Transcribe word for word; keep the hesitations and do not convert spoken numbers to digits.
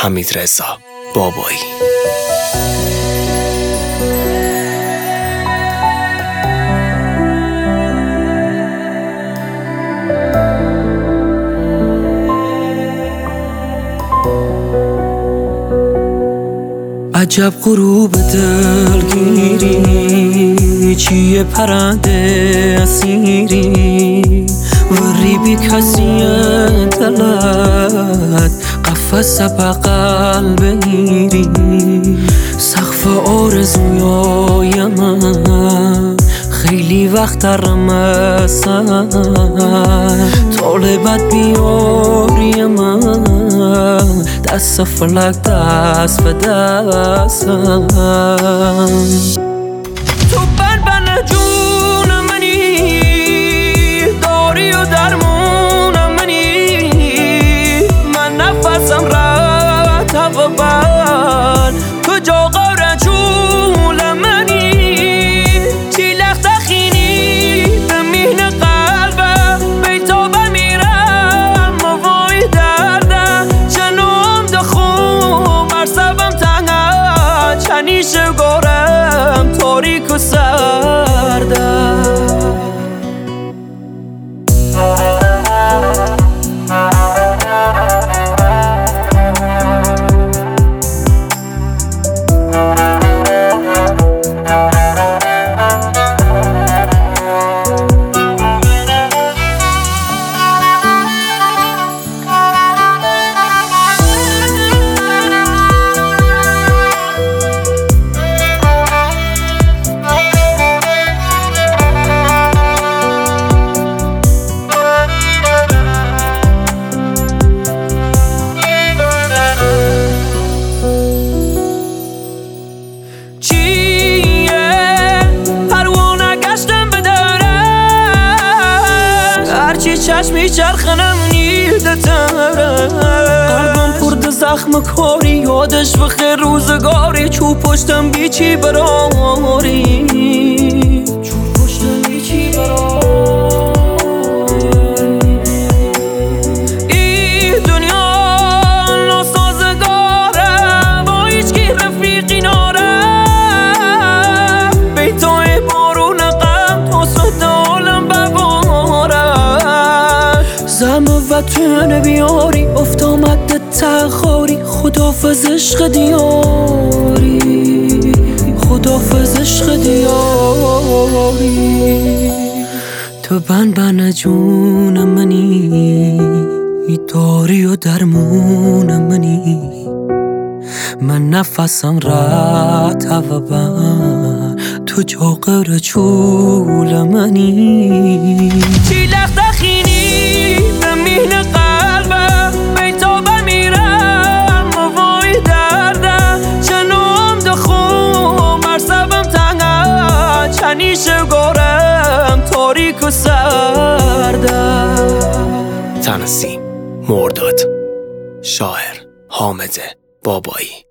حمیدرضا بابایی. عجب غروب دلگیری، چیه پرنده اسیری وری بی کسی دلت قفس بغل بگیری. سقف آرزویای من خیلی وقت رمسن، طالبت بیاری من دست فلک دست به دستم. تو بن بن جون منی، داری و درمون منی، من نفسم رد هوا بر تو جا قاره جول منی. چی لخت خینی به مهن قلبم بیتا بمیرم موای درده. جنوم دخوم برسبم تنگه، چنیش گارم تاریک و سرده. چشمی چرخنم نیده تره، قلبم پرد زخم کاری، یادش بخیر روزگاری. چو پشتم بیچی براری، چو پشتم بیچی براری. ای دنیا ناسازگاره، با هیچ کی رفیقی ناره. بیتای بارون غم تا صد عالم بباره. زم وطن بیاری افت آمد تخاری، خدافز عشق دیاری، خدافز عشق دیاری. تو بن بن جون منی، داری و درمون منی، من نفسم رد هوا بر تو جا قره چول منی. چی لخت خینی به مهن قلبم بیتا بمیرم موای درده. جنوم دخوم برسبم تنگه، چنیش گارم تاریک و سرده. تنظیم مرداد، شاعر حامد بابایی.